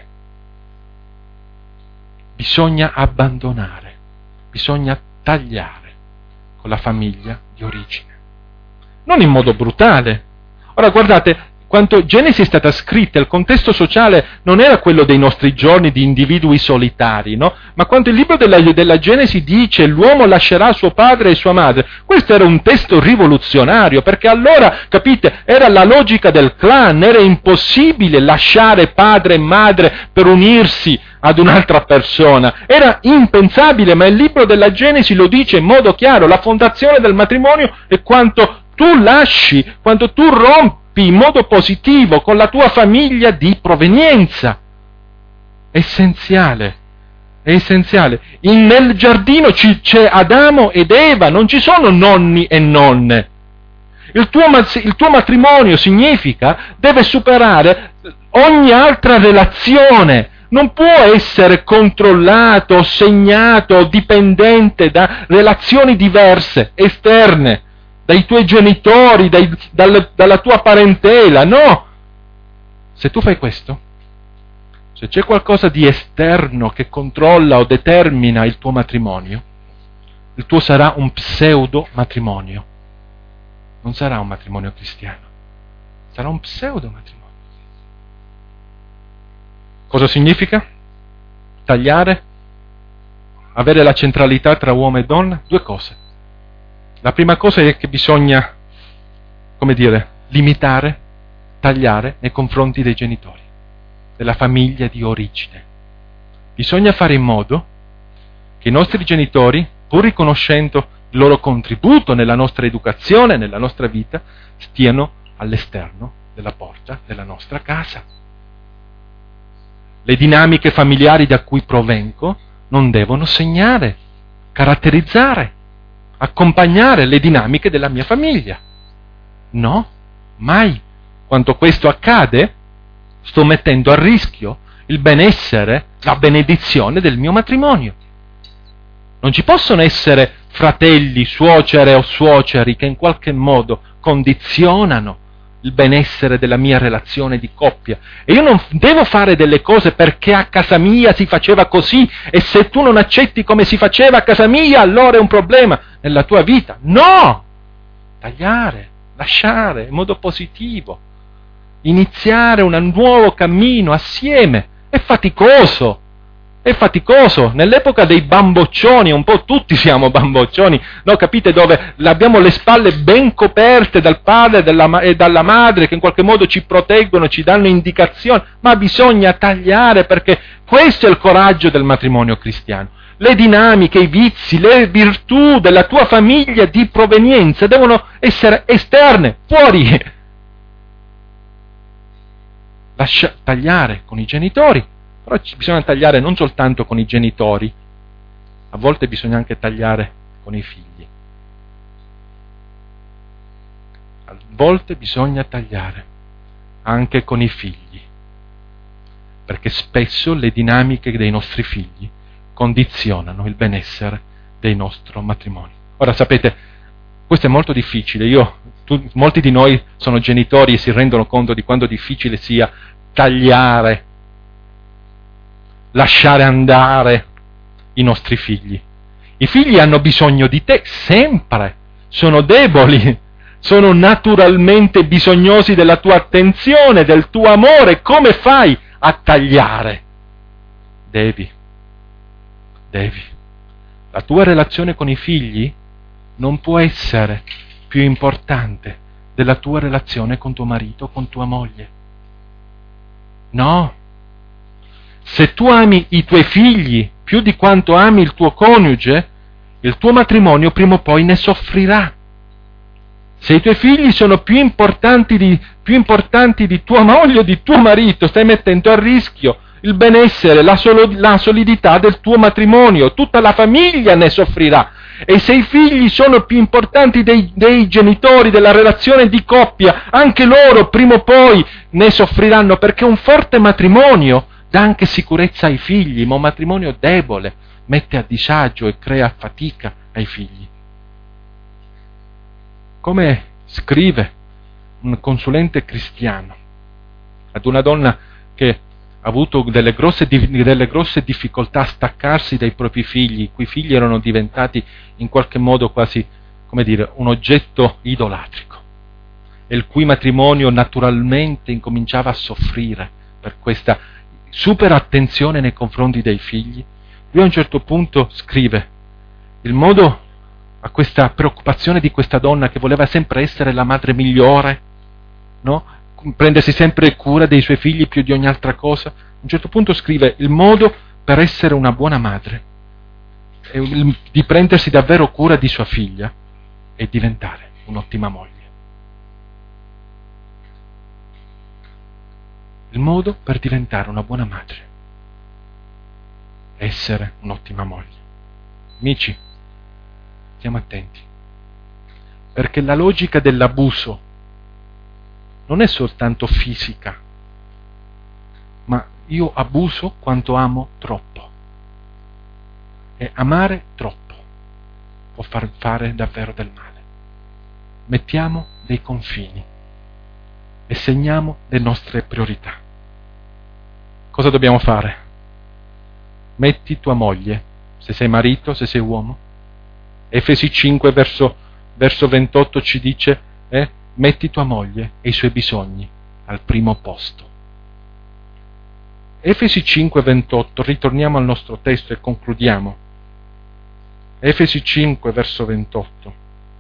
Bisogna abbandonare, bisogna tagliare con la famiglia di origine. Non in modo brutale. Ora guardate, quando Genesi è stata scritta, il contesto sociale non era quello dei nostri giorni di individui solitari, no? Ma quando il libro della Genesi dice l'uomo lascerà suo padre e sua madre, questo era un testo rivoluzionario, perché allora, capite, era la logica del clan, era impossibile lasciare padre e madre per unirsi ad un'altra persona. Era impensabile, ma il libro della Genesi lo dice in modo chiaro. La fondazione del matrimonio è quanto tu lasci, quanto tu rompi in modo positivo con la tua famiglia di provenienza. È essenziale. Nel giardino c'è Adamo ed Eva, non ci sono nonni e nonne. Il tuo matrimonio significa, deve superare ogni altra relazione. Non può essere controllato, segnato, dipendente da relazioni diverse, esterne, dai tuoi genitori, dalla tua parentela. No! Se tu fai questo, se c'è qualcosa di esterno che controlla o determina il tuo matrimonio, il tuo sarà un pseudo matrimonio. Non sarà un matrimonio cristiano, sarà un pseudo matrimonio. Cosa significa? Tagliare? Avere la centralità tra uomo e donna? Due cose. La prima cosa è che bisogna, limitare, tagliare nei confronti dei genitori, della famiglia di origine. Bisogna fare in modo che i nostri genitori, pur riconoscendo il loro contributo nella nostra educazione, nella nostra vita, stiano all'esterno della porta della nostra casa. Le dinamiche familiari da cui provengo non devono segnare, caratterizzare, accompagnare le dinamiche della mia famiglia. No, mai. Quando questo accade, sto mettendo a rischio il benessere, la benedizione del mio matrimonio. Non ci possono essere fratelli, suocere o suoceri che in qualche modo condizionano il benessere della mia relazione di coppia. E io non devo fare delle cose perché a casa mia si faceva così e se tu non accetti come si faceva a casa mia allora è un problema nella tua vita. No! Tagliare, lasciare in modo positivo, iniziare un nuovo cammino assieme. È faticoso. Nell'epoca dei bamboccioni, un po' tutti siamo bamboccioni, no? Capite, dove abbiamo le spalle ben coperte dal padre e dalla madre che in qualche modo ci proteggono, ci danno indicazioni, ma bisogna tagliare perché questo è il coraggio del matrimonio cristiano. Le dinamiche, i vizi, le virtù della tua famiglia di provenienza devono essere esterne, fuori. Tagliare con i genitori. Però bisogna tagliare non soltanto con i genitori, a volte bisogna anche tagliare con i figli. A volte bisogna tagliare anche con i figli, perché spesso le dinamiche dei nostri figli condizionano il benessere dei nostri matrimoni. Ora sapete, questo è molto difficile. Molti di noi sono genitori e si rendono conto di quanto difficile sia tagliare, lasciare andare i nostri figli. I figli hanno bisogno di te sempre, sono deboli, sono naturalmente bisognosi della tua attenzione, del tuo amore. Come fai a tagliare? Devi. La tua relazione con i figli non può essere più importante della tua relazione con tuo marito o con tua moglie. No. Se tu ami i tuoi figli più di quanto ami il tuo coniuge, il tuo matrimonio prima o poi ne soffrirà. Se i tuoi figli sono più importanti di tua moglie o di tuo marito, stai mettendo a rischio il benessere, la solidità del tuo matrimonio, tutta la famiglia ne soffrirà. E se i figli sono più importanti dei genitori, della relazione di coppia, anche loro prima o poi ne soffriranno, perché un forte matrimonio dà anche sicurezza ai figli, ma un matrimonio debole mette a disagio e crea fatica ai figli. Come scrive un consulente cristiano ad una donna che ha avuto delle grosse difficoltà a staccarsi dai propri figli, i cui figli erano diventati in qualche modo quasi, un oggetto idolatrico, e il cui matrimonio naturalmente incominciava a soffrire per questa super attenzione nei confronti dei figli. Lui a un certo punto scrive: il modo a questa preoccupazione di questa donna che voleva sempre essere la madre migliore, prendersi sempre cura dei suoi figli più di ogni altra cosa, a un certo punto scrive: il modo per essere una buona madre, di prendersi davvero cura di sua figlia e diventare un'ottima moglie. Il modo per diventare una buona madre è essere un'ottima moglie. Amici, stiamo attenti, perché la logica dell'abuso non è soltanto fisica, ma io abuso quanto amo troppo. E amare troppo può far fare davvero del male. Mettiamo dei confini e segniamo le nostre priorità. Cosa dobbiamo fare? Metti tua moglie, se sei marito, se sei uomo. Efesi 5 verso 28 ci dice, metti tua moglie e i suoi bisogni al primo posto. Efesi 5, 28, ritorniamo al nostro testo e concludiamo. Efesi 5, verso 28.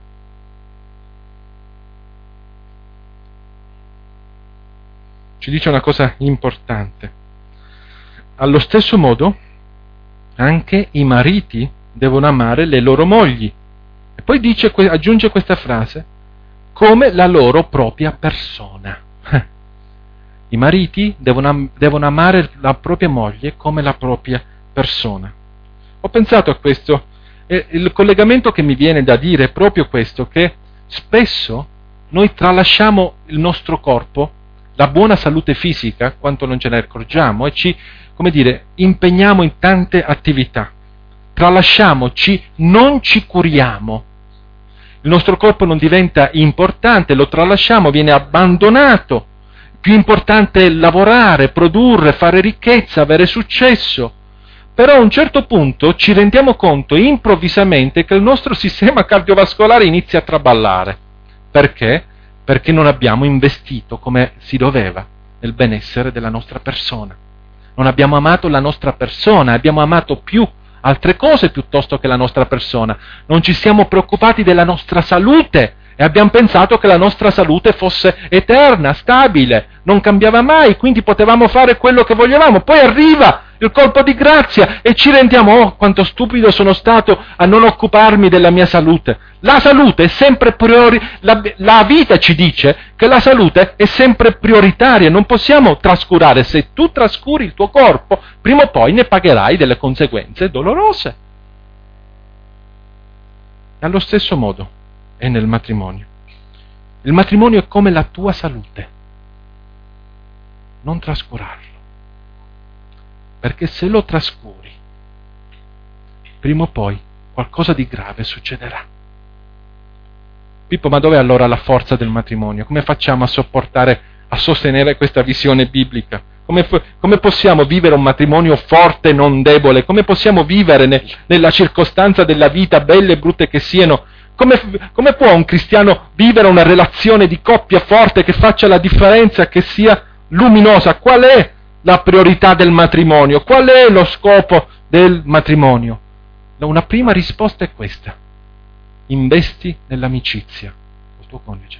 Ci dice una cosa importante. Allo stesso modo, anche i mariti devono amare le loro mogli. E poi aggiunge questa frase, come la loro propria persona. I mariti devono amare la propria moglie come la propria persona. Ho pensato a questo e il collegamento che mi viene da dire è proprio questo, che spesso noi tralasciamo il nostro corpo, la buona salute fisica, quanto non ce ne accorgiamo, e ci, impegniamo in tante attività. Tralasciamoci, non ci curiamo. Il nostro corpo non diventa importante, lo tralasciamo, viene abbandonato. Più importante è lavorare, produrre, fare ricchezza, avere successo. Però a un certo punto ci rendiamo conto improvvisamente che il nostro sistema cardiovascolare inizia a traballare. Perché? Perché non abbiamo investito come si doveva nel benessere della nostra persona. Non abbiamo amato la nostra persona, abbiamo amato più altre cose piuttosto che la nostra persona. Non ci siamo preoccupati della nostra salute e abbiamo pensato che la nostra salute fosse eterna, stabile, non cambiava mai, quindi potevamo fare quello che volevamo. Poi arriva il colpo di grazia e ci rendiamo, quanto stupido sono stato a non occuparmi della mia salute. La salute è sempre la vita ci dice che la salute è sempre prioritaria, non possiamo trascurare. Se tu trascuri il tuo corpo, prima o poi ne pagherai delle conseguenze dolorose. E allo stesso modo è nel matrimonio. Il matrimonio è come la tua salute. Non trascurarlo. Perché se lo trascuri, prima o poi qualcosa di grave succederà. Pippo, ma dov'è allora la forza del matrimonio? Come facciamo a sostenere questa visione biblica? Come possiamo vivere un matrimonio forte e non debole? Come possiamo vivere nella circostanza della vita, belle e brutte che siano? Come può un cristiano vivere una relazione di coppia forte che faccia la differenza, che sia luminosa? Qual è la priorità del matrimonio? Qual è lo scopo del matrimonio? Una prima risposta è questa: investi nell'amicizia col tuo coniuge.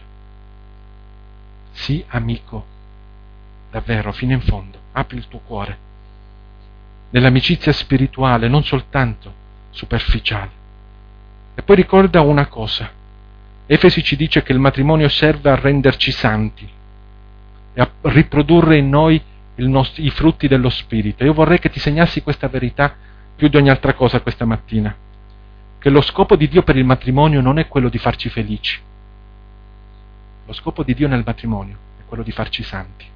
Sii amico, davvero, fino in fondo. Apri il tuo cuore. Nell'amicizia spirituale, non soltanto superficiale. E poi ricorda una cosa. Efesi ci dice che il matrimonio serve a renderci santi e a riprodurre in noi i frutti dello Spirito. Io vorrei che ti segnassi questa verità più di ogni altra cosa questa mattina, che lo scopo di Dio per il matrimonio non è quello di farci felici. Lo scopo di Dio nel matrimonio è quello di farci santi.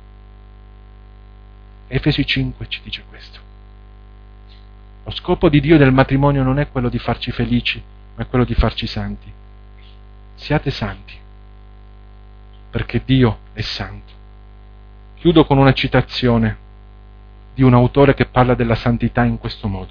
Efesi 5 ci dice questo. Lo scopo di Dio nel matrimonio non è quello di farci felici, ma è quello di farci santi. Siate santi, perché Dio è santo. Chiudo con una citazione di un autore che parla della santità in questo modo.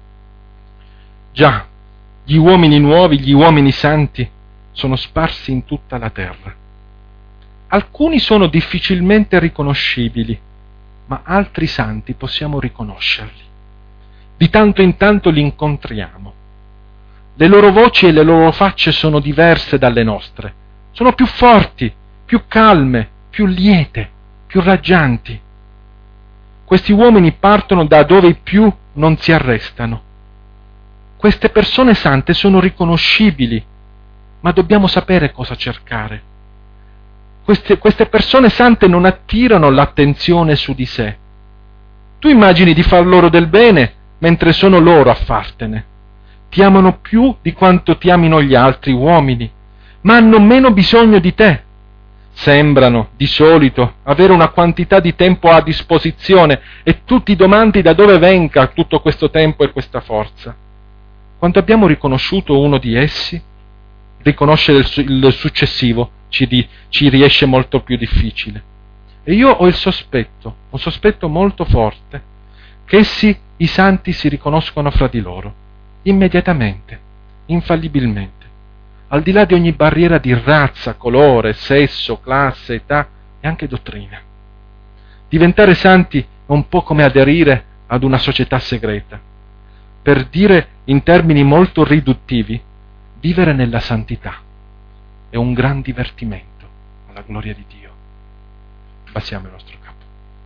Già, gli uomini nuovi, gli uomini santi, sono sparsi in tutta la terra. Alcuni sono difficilmente riconoscibili, ma altri santi possiamo riconoscerli. Di tanto in tanto li incontriamo. Le loro voci e le loro facce sono diverse dalle nostre. Sono più forti, più calme, più liete, più raggianti. Questi uomini partono da dove i più non si arrestano. Queste persone sante sono riconoscibili, ma dobbiamo sapere cosa cercare. Queste persone sante non attirano l'attenzione su di sé. Tu immagini di far loro del bene mentre sono loro a fartene. Ti amano più di quanto ti amino gli altri uomini, ma hanno meno bisogno di te. Sembrano, di solito, avere una quantità di tempo a disposizione e tu ti domandi da dove venga tutto questo tempo e questa forza. Quando abbiamo riconosciuto uno di essi, riconoscere il successivo ci riesce molto più difficile. E io ho un sospetto molto forte, che essi, i santi, si riconoscono fra di loro, immediatamente, infallibilmente, al di là di ogni barriera di razza, colore, sesso, classe, età e anche dottrina. Diventare santi è un po' come aderire ad una società segreta. Per dire in termini molto riduttivi, vivere nella santità è un gran divertimento alla gloria di Dio. Passiamo il nostro capo.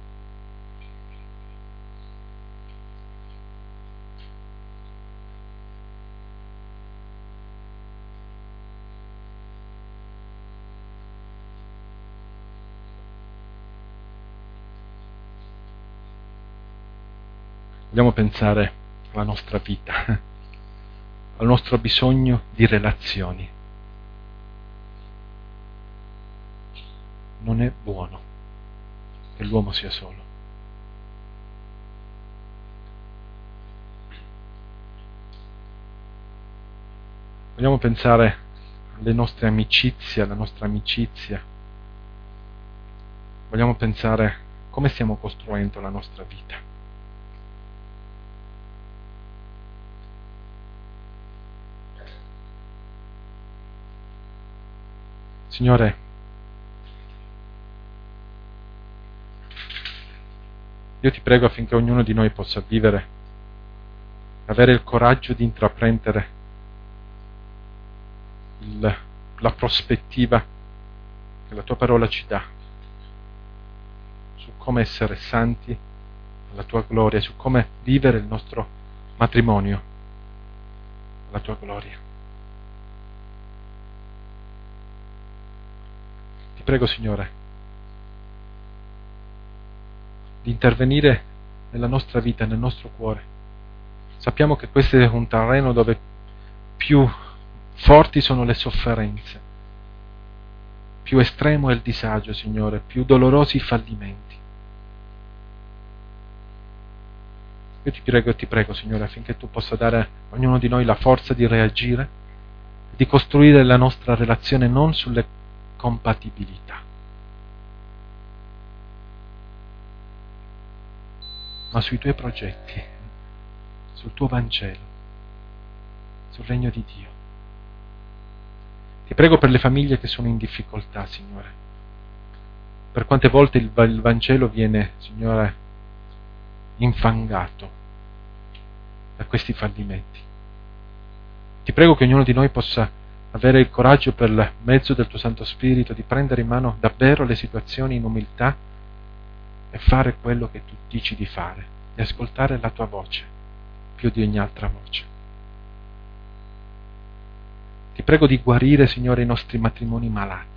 Vogliamo pensare alla nostra vita, al nostro bisogno di relazioni. Non è buono che l'uomo sia solo. Vogliamo pensare alle nostre amicizie, alla nostra amicizia. Vogliamo pensare come stiamo costruendo la nostra vita. Signore, io ti prego affinché ognuno di noi possa vivere, avere il coraggio di intraprendere la prospettiva che la tua parola ci dà su come essere santi alla tua gloria, su come vivere il nostro matrimonio alla tua gloria. Ti prego, Signore, di intervenire nella nostra vita, nel nostro cuore. Sappiamo che questo è un terreno dove più forti sono le sofferenze, più estremo è il disagio, Signore, più dolorosi i fallimenti. Io ti prego, Signore, affinché tu possa dare a ognuno di noi la forza di reagire, di costruire la nostra relazione non sulle compatibilità, ma sui tuoi progetti, sul tuo Vangelo, sul regno di Dio. Ti prego per le famiglie che sono in difficoltà, Signore. Per quante volte il Vangelo viene, Signore, infangato da questi fallimenti. Ti prego che ognuno di noi possa avere il coraggio, per mezzo del tuo Santo Spirito, di prendere in mano davvero le situazioni in umiltà e fare quello che tu dici di fare, di ascoltare la tua voce più di ogni altra voce. Ti prego di guarire, Signore, i nostri matrimoni malati.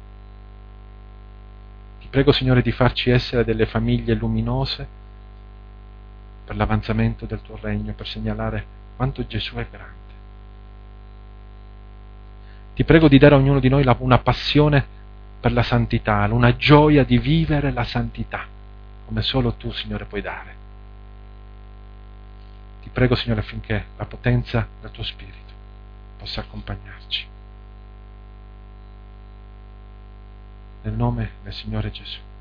Ti prego, Signore, di farci essere delle famiglie luminose per l'avanzamento del tuo regno, per segnalare quanto Gesù è grande. Ti prego di dare a ognuno di noi una passione per la santità, una gioia di vivere la santità, come solo tu, Signore, puoi dare. Ti prego, Signore, affinché la potenza del tuo Spirito possa accompagnarci. Nel nome del Signore Gesù.